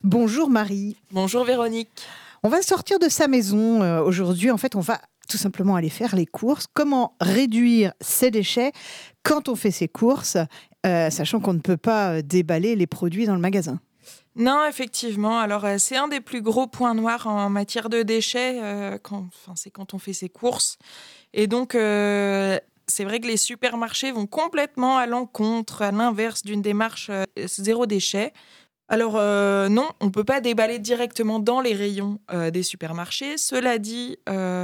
Bonjour Marie. Bonjour Véronique. On va sortir de sa maison aujourd'hui. En fait, on va tout simplement aller faire les courses. Comment réduire ses déchets quand on fait ses courses, sachant qu'on ne peut pas déballer les produits dans le magasin? Non, effectivement. Alors, c'est un des plus gros points noirs en matière de déchets c'est quand on fait ses courses. Et donc, c'est vrai que les supermarchés vont complètement à l'encontre, à l'inverse d'une démarche zéro déchet. Alors, non, on ne peut pas déballer directement dans les rayons des supermarchés. Cela dit,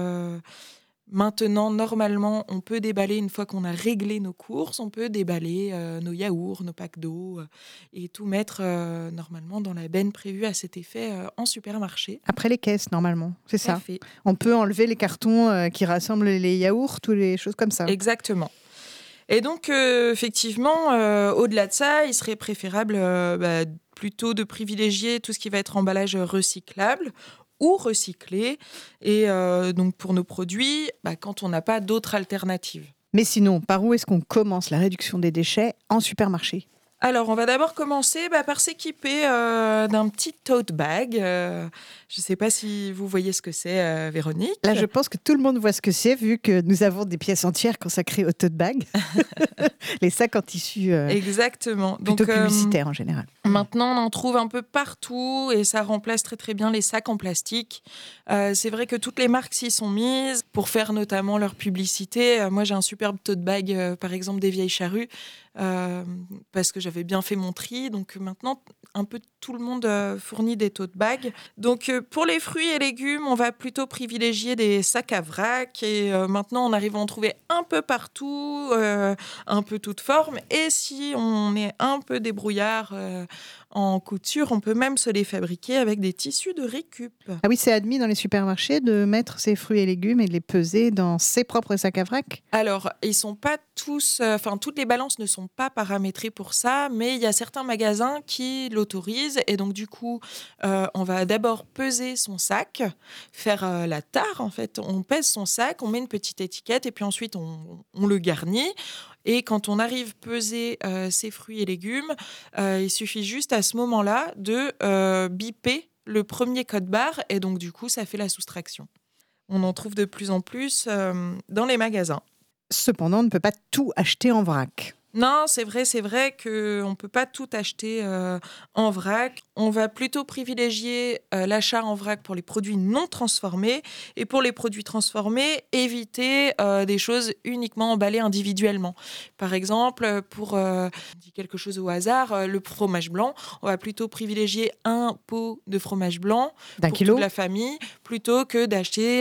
maintenant, normalement, on peut déballer une fois qu'on a réglé nos courses. On peut déballer nos yaourts, nos packs d'eau et tout mettre normalement dans la benne prévue à cet effet en supermarché. Après les caisses, normalement, c'est Tout à ça. fait. On peut enlever les cartons qui rassemblent les yaourts, toutes les choses comme ça. Exactement. Et donc, effectivement, au-delà de ça, il serait préférable plutôt de privilégier tout ce qui va être emballage recyclable ou recyclé. Et donc, pour nos produits, quand on n'a pas d'autres alternatives. Mais sinon, par où est-ce qu'on commence la réduction des déchets en supermarché? Alors, on va d'abord commencer par s'équiper d'un petit tote bag. Je ne sais pas si vous voyez ce que c'est, Véronique. Là, je pense que tout le monde voit ce que c'est, vu que nous avons des pièces entières consacrées au tote bag. Les sacs en tissu Exactement. plutôt publicitaires en général. Maintenant, on en trouve un peu partout et ça remplace très très bien les sacs en plastique. C'est vrai que toutes les marques s'y sont mises pour faire notamment leur publicité. Moi, j'ai un superbe tote bag, par exemple des Vieilles Charrues, parce que j'avais bien fait mon tri. Donc maintenant, un peu tout le monde fournit des tote bags. Donc pour les fruits et légumes, on va plutôt privilégier des sacs à vrac. Et maintenant, on arrive à en trouver un peu partout, un peu toutes formes. Et si on est un peu débrouillard en couture, on peut même se les fabriquer avec des tissus de récup. Ah oui, c'est admis dans les supermarchés de mettre ses fruits et légumes et de les peser dans ses propres sacs à vrac? Alors, ils sont pas tous, toutes les balances ne sont pas paramétrées pour ça, mais il y a certains magasins qui l'autorisent. Et donc, du coup, on va d'abord peser son sac, faire la tare, en fait. On pèse son sac, on met une petite étiquette et puis ensuite, on le garnit. Et quand on arrive à peser ses fruits et légumes, il suffit juste à ce moment-là de biper le premier code barre. Et donc, du coup, ça fait la soustraction. On en trouve de plus en plus dans les magasins. Cependant, on ne peut pas tout acheter en vrac. Non, c'est vrai qu'on ne peut pas tout acheter en vrac. On va plutôt privilégier l'achat en vrac pour les produits non transformés. Et pour les produits transformés, éviter des choses uniquement emballées individuellement. Par exemple, pour je dis quelque chose au hasard, le fromage blanc, on va plutôt privilégier un pot de fromage blanc D'un pour kilo toute la famille, plutôt que d'acheter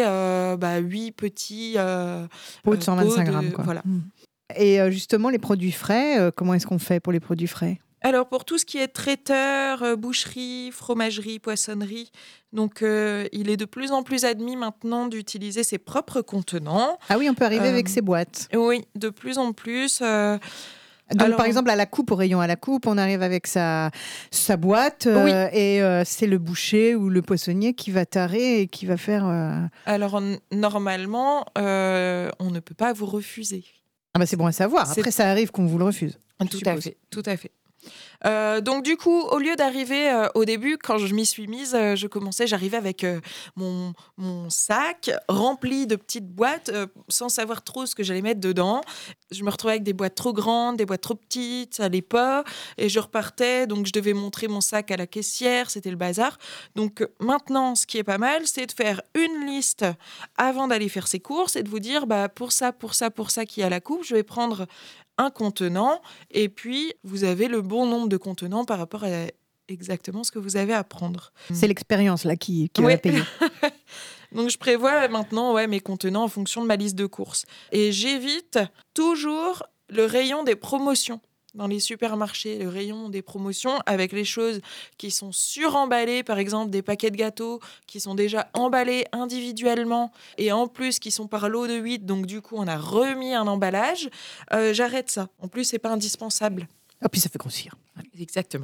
8 petits pot de 125 pots grammes, quoi. Voilà. Et justement, les produits frais, comment est-ce qu'on fait pour les produits frais? Alors, pour tout ce qui est traiteur, boucherie, fromagerie, poissonnerie, donc il est de plus en plus admis maintenant d'utiliser ses propres contenants. Ah oui, on peut arriver avec ses boîtes. Oui, de plus en plus. Donc, alors, par exemple, à la coupe, au rayon à la coupe, on arrive avec sa boîte Oui. et c'est le boucher ou le poissonnier qui va tarer et qui va faire... Alors, normalement, on ne peut pas vous refuser. Ah bah c'est bon à savoir. Après, ça arrive qu'on vous le refuse. Tout à fait, tout à fait. Donc du coup, au lieu d'arriver au début, quand je m'y suis mise, j'arrivais avec mon sac rempli de petites boîtes, sans savoir trop ce que j'allais mettre dedans. Je me retrouvais avec des boîtes trop grandes, des boîtes trop petites, ça allait pas, et je repartais, donc je devais montrer mon sac à la caissière, c'était le bazar. Donc maintenant, ce qui est pas mal, c'est de faire une liste avant d'aller faire ses courses et de vous dire, pour ça qui est à la coupe, je vais prendre un contenant, et puis vous avez le bon nombre de contenants par rapport à exactement ce que vous avez à prendre. C'est l'expérience là qui Oui. va payer. Donc je prévois maintenant mes contenants en fonction de ma liste de courses. Et j'évite toujours le rayon des promotions. Dans les supermarchés, le rayon des promotions avec les choses qui sont suremballées, par exemple des paquets de gâteaux qui sont déjà emballés individuellement et en plus qui sont par lot de 8, donc du coup on a remis un emballage. J'arrête ça. En plus, c'est pas indispensable. Et puis ça fait grossir. Exactement.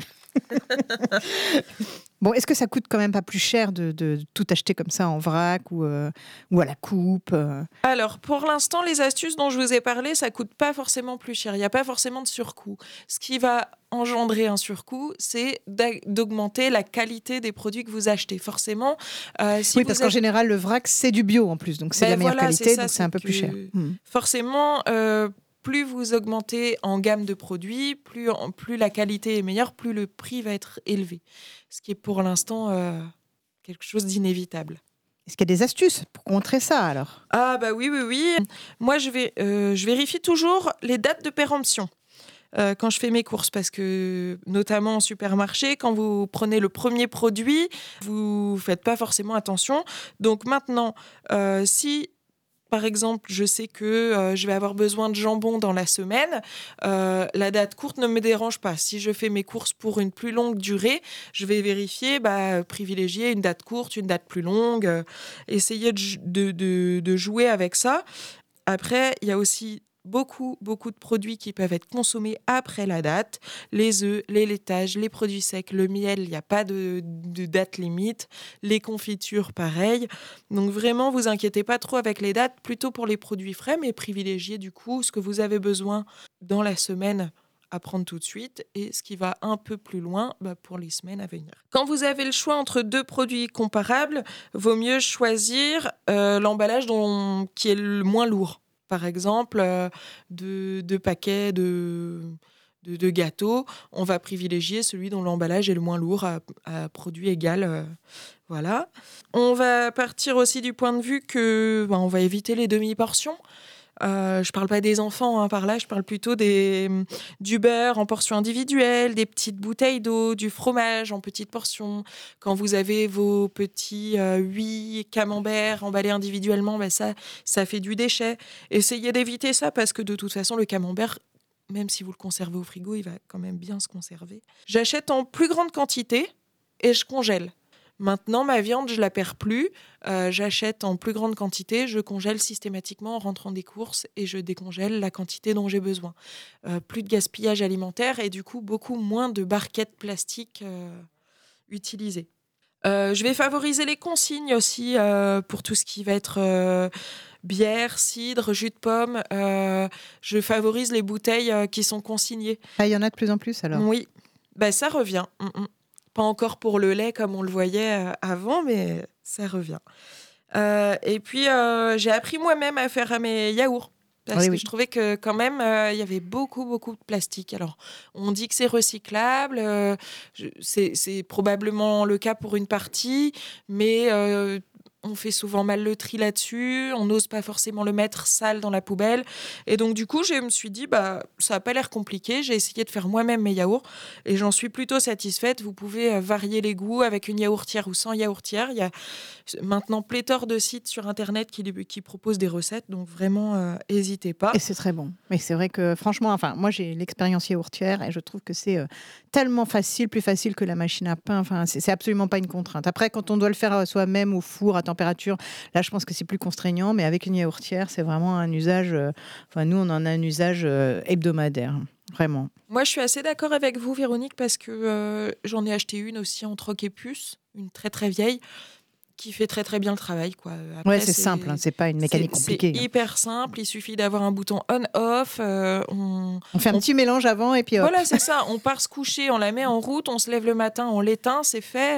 Bon, est-ce que ça coûte quand même pas plus cher de tout acheter comme ça en vrac ou à la coupe Alors, pour l'instant, les astuces dont je vous ai parlé, ça coûte pas forcément plus cher. Il n'y a pas forcément de surcoût. Ce qui va engendrer un surcoût, c'est d'augmenter la qualité des produits que vous achetez. Forcément, si Oui, vous parce qu'en général, le vrac, c'est du bio en plus, donc c'est de la meilleure qualité, donc c'est un peu plus cher. Forcément, plus vous augmentez en gamme de produits, plus la qualité est meilleure, plus le prix va être élevé. Ce qui est pour l'instant quelque chose d'inévitable. Est-ce qu'il y a des astuces pour contrer ça alors ? Ah bah oui. Moi, je vérifie toujours les dates de péremption quand je fais mes courses, parce que notamment en supermarché, quand vous prenez le premier produit, vous faites pas forcément attention. Donc maintenant, si par exemple, je sais que je vais avoir besoin de jambon dans la semaine. La date courte ne me dérange pas. Si je fais mes courses pour une plus longue durée, je vais vérifier, privilégier une date courte, une date plus longue, essayer de jouer avec ça. Après, il y a aussi beaucoup de produits qui peuvent être consommés après la date. Les œufs, les laitages, les produits secs, le miel, il n'y a pas de date limite. Les confitures, pareil. Donc vraiment, vous inquiétez pas trop avec les dates, plutôt pour les produits frais, mais privilégiez du coup ce que vous avez besoin dans la semaine à prendre tout de suite et ce qui va un peu plus loin pour les semaines à venir. Quand vous avez le choix entre deux produits comparables, vaut mieux choisir l'emballage qui est le moins lourd. Par exemple, deux paquets de gâteaux, on va privilégier celui dont l'emballage est le moins lourd à produit égal. Voilà. On va partir aussi du point de vue que on va éviter les demi-portions. Je parle pas des enfants par là, je parle plutôt du beurre en portions individuelles, des petites bouteilles d'eau, du fromage en petites portions. Quand vous avez vos petits 8 camemberts emballés individuellement, ça fait du déchet. Essayez d'éviter ça parce que de toute façon, le camembert, même si vous le conservez au frigo, il va quand même bien se conserver. J'achète en plus grande quantité et je congèle. Maintenant, ma viande, je la perds plus. J'achète en plus grande quantité. Je congèle systématiquement en rentrant des courses et je décongèle la quantité dont j'ai besoin. Plus de gaspillage alimentaire et du coup, beaucoup moins de barquettes plastiques utilisées. Je vais favoriser les consignes aussi pour tout ce qui va être bière, cidre, jus de pomme. Je favorise les bouteilles qui sont consignées. Ah, il y en a de plus en plus alors ? Oui, ça revient. Pas encore pour le lait comme on le voyait avant, mais ça revient. Et puis, j'ai appris moi-même à faire mes yaourts. Parce que je trouvais que quand même, il y avait beaucoup de plastique. Alors, on dit que c'est recyclable. C'est probablement le cas pour une partie, mais on fait souvent mal le tri là-dessus. On n'ose pas forcément le mettre sale dans la poubelle. Et donc, du coup, je me suis dit, ça n'a pas l'air compliqué. J'ai essayé de faire moi-même mes yaourts et j'en suis plutôt satisfaite. Vous pouvez varier les goûts avec une yaourtière ou sans yaourtière. Il y a maintenant pléthore de sites sur Internet qui proposent des recettes. Donc, vraiment, n'hésitez pas. Et c'est très bon. Mais c'est vrai que, franchement, moi, j'ai l'expérience yaourtière et je trouve que c'est tellement facile, plus facile que la machine à pain. Enfin, c'est absolument pas une contrainte. Après, quand on doit le faire soi-même au four, à température, là, je pense que c'est plus contraignant. Mais avec une yaourtière, c'est vraiment un usage... nous, on en a un usage hebdomadaire. Vraiment. Moi, je suis assez d'accord avec vous, Véronique, parce que j'en ai acheté une aussi en troc et puce, une très, très vieille, qui fait très très bien le travail, quoi. Après, c'est simple, c'est pas une mécanique compliquée. C'est hyper simple, il suffit d'avoir un bouton on/off. On fait un petit mélange avant et puis hop. Voilà, c'est ça. On part se coucher, on la met en route, on se lève le matin, on l'éteint, c'est fait.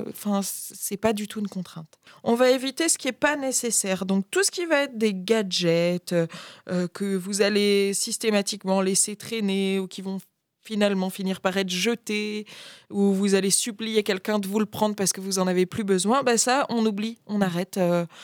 C'est pas du tout une contrainte. On va éviter ce qui est pas nécessaire. Donc tout ce qui va être des gadgets que vous allez systématiquement laisser traîner ou qui vont finalement finir par être jeté, ou vous allez supplier quelqu'un de vous le prendre parce que vous en avez plus besoin, ça, on oublie, on arrête.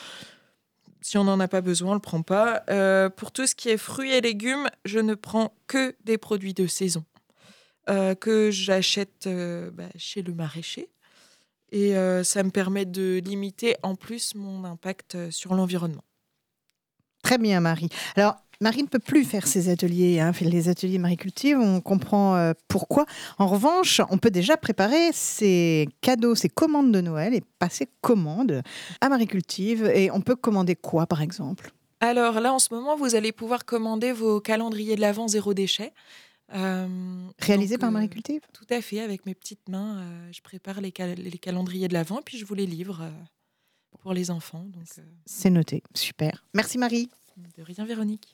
Si on n'en a pas besoin, on ne le prend pas. Pour tout ce qui est fruits et légumes, je ne prends que des produits de saison que j'achète chez le maraîcher. Et ça me permet de limiter en plus mon impact sur l'environnement. Très bien, Marie. Alors, Marie ne peut plus faire ses ateliers, les ateliers Marie Cultive, on comprend pourquoi. En revanche, on peut déjà préparer ses cadeaux, ses commandes de Noël et passer commande à Marie Cultive. Et on peut commander quoi, par exemple ? Alors là, en ce moment, vous allez pouvoir commander vos calendriers de l'Avent zéro déchet. Réalisé Donc, par Marie Cultive. Tout à fait, avec mes petites mains, je prépare les calendriers de l'Avent, puis je vous les livre pour les enfants. Donc, C'est noté. Super. Merci Marie. de rien, Véronique.